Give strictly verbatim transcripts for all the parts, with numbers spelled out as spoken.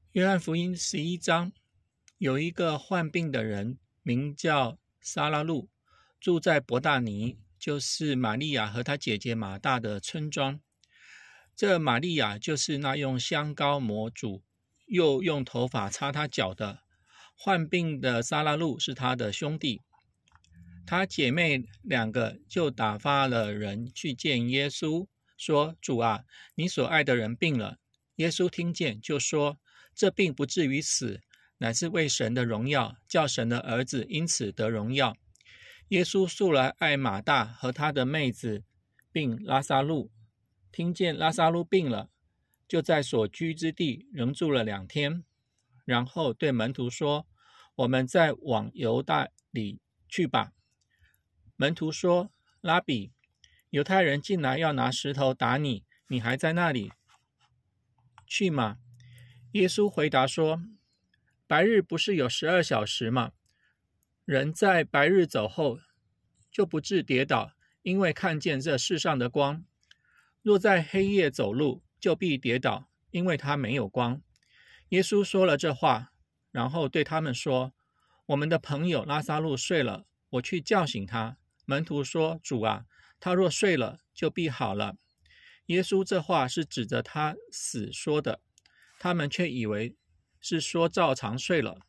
约翰福音十一章，有一个患病的人，名叫撒拉路，住在伯大尼，就是玛利亚和她姐姐马大的村庄。这玛利亚就是那用香膏抹主，又用头发擦他脚的。患病的撒拉路是他的兄弟。他姐妹两个就打发了人去见耶稣，说：主啊，你所爱的人病了。耶稣听见就说：这病不至于死，乃是为神的荣耀，叫神的儿子因此得荣耀。耶稣素来爱马大和他的妹子并拉撒路，听见拉撒路病了，就在所居之地仍住了两天，然后对门徒说：我们再往犹大里去吧。门徒说：拉比，犹太人进来要拿石头打你，你还在那里去吗？耶稣回答说：白日不是有十二小时吗？人在白日走后，就不致跌倒，因为看见这世上的光。若在黑夜走路，就必跌倒，因为他没有光。耶稣说了这话，然后对他们说：我们的朋友拉撒路睡了，我去叫醒他。门徒说：主啊，他若睡了，就必好了。耶稣这话是指着他死说的，他们却以为是说照常睡了。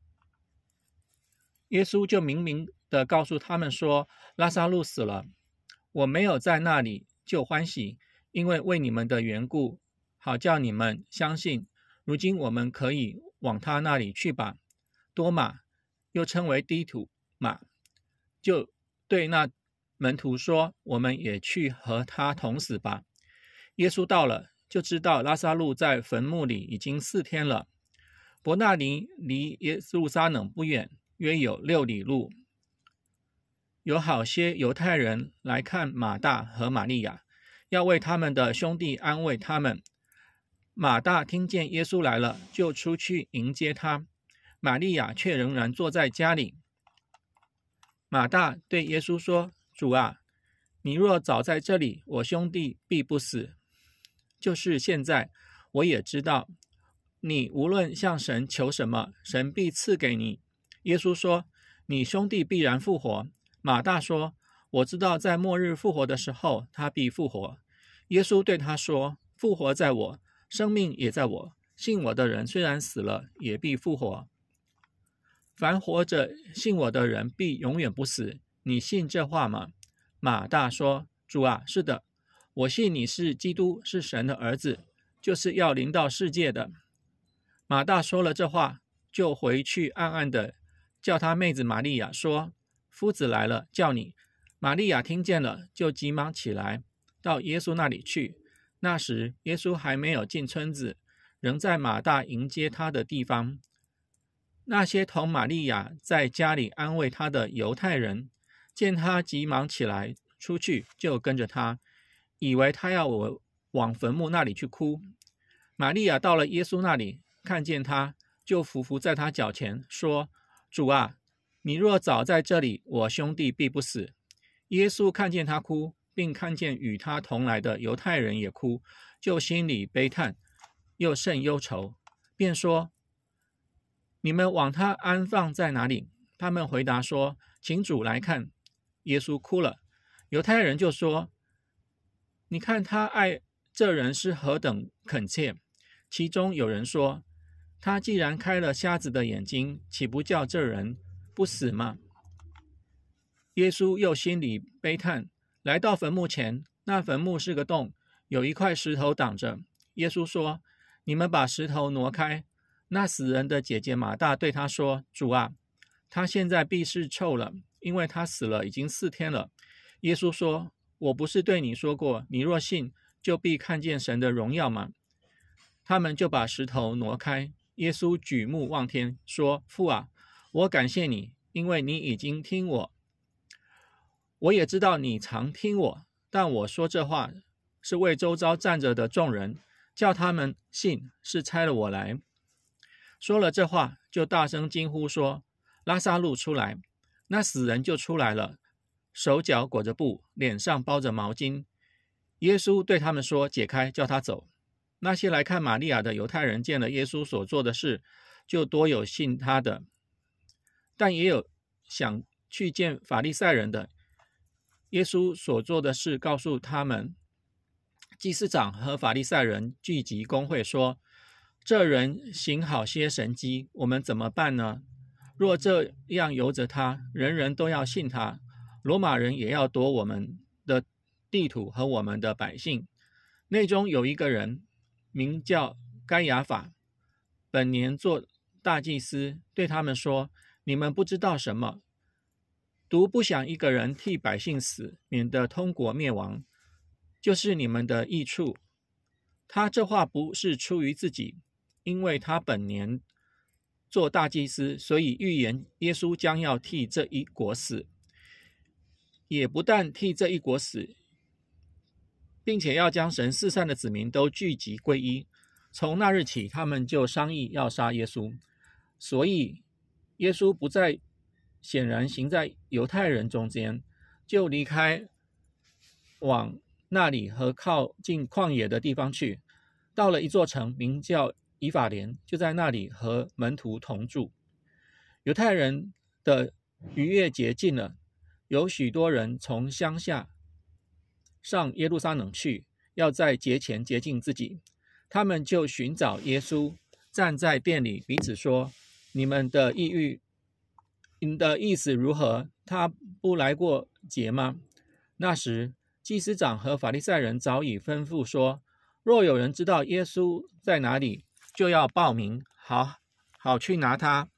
耶稣就明明的告诉他们说：拉撒路死了，我没有在那里，就欢喜，因为为你们的缘故，好叫你们相信。如今我们可以往他那里去吧。多马，又称为低土马，就对那门徒说：我们也去和他同死吧。耶稣到了，就知道拉撒路在坟墓里已经四天了。伯大尼离耶路撒冷不远，约有六里路。有好些犹太人来看马大和玛利亚，要为他们的兄弟安慰他们。马大听见耶稣来了，就出去迎接他，玛利亚却仍然坐在家里。马大对耶稣说：主啊，你若早在这里，我兄弟必不死。就是现在，我也知道，你无论向神求什么，神必赐给你。耶稣说：你兄弟必然复活。马大说：我知道在末日复活的时候，他必复活。耶稣对他说：复活在我，生命也在我。信我的人虽然死了，也必复活。凡活着信我的人必永远不死。你信这话吗？马大说：主啊，是的，我信你是基督，是神的儿子，就是要临到世界的。马大说了这话，就回去暗暗的叫他妹子玛利亚说：夫子来了，叫你。玛利亚听见了，就急忙起来，到耶稣那里去。那时耶稣还没有进村子，仍在马大迎接他的地方。那些同玛利亚在家里安慰他的犹太人，见他急忙起来出去，就跟着他，以为他要我往坟墓那里去哭。玛利亚到了耶稣那里，看见他，就伏伏在他脚前，说：主啊，你若早在这里，我兄弟必不死。耶稣看见他哭，并看见与他同来的犹太人也哭，就心里悲叹，又甚忧愁，便说：你们往他安放在哪里？他们回答说：请主来看。耶稣哭了。犹太人就说：你看他爱这人是何等恳切。其中有人说：他既然开了瞎子的眼睛，岂不叫这人不死吗？耶稣又心里悲叹，来到坟墓前，那坟墓是个洞，有一块石头挡着。耶稣说：你们把石头挪开。那死人的姐姐马大对他说：主啊，他现在必是臭了，因为他死了已经四天了。耶稣说：我不是对你说过，你若信，就必看见神的荣耀吗？他们就把石头挪开。耶稣举目望天，说：父啊，我感谢你，因为你已经听我。我也知道你常听我，但我说这话是为周遭站着的众人，叫他们信是差了我来。说了这话，就大声惊呼说：拉撒路出来。那死人就出来了，手脚裹着布，脸上包着毛巾。耶稣对他们说：解开，叫他走。 那些来看玛利亚的犹太人见了耶稣所做的事，就多有信他的，但也有想去见法利赛人的。耶稣所做的事告诉他们，祭司长和法利赛人聚集公会说，这人行好些神迹，我们怎么办呢？若这样由着他，人人都要信他，罗马人也要夺我们的地土和我们的百姓。内中有一个人名叫该亚法，本年做大祭司，对他们说，你们不知道什么，独不想一个人替百姓死，免得通国灭亡，就是你们的益处。他这话不是出于自己，因为他本年做大祭司，所以预言耶稣将要替这一国死，也不但替这一国死，并且要将神四散的子民都聚集归一。从那日起，他们就商议要杀耶稣。所以耶稣不再显然行在犹太人中间，就离开，往那里和靠近旷野的地方去，到了一座城，名叫以法莲，就在那里和门徒同住。犹太人的逾越节近了，有许多人从乡下上耶路撒冷去，要在节前洁净自己。他们就寻找耶稣，站在店里彼此说，你们的意欲你的意思如何？他不来过节吗？那时祭司长和法利赛人早已吩咐说，若有人知道耶稣在哪里，就要报名，好好去拿他，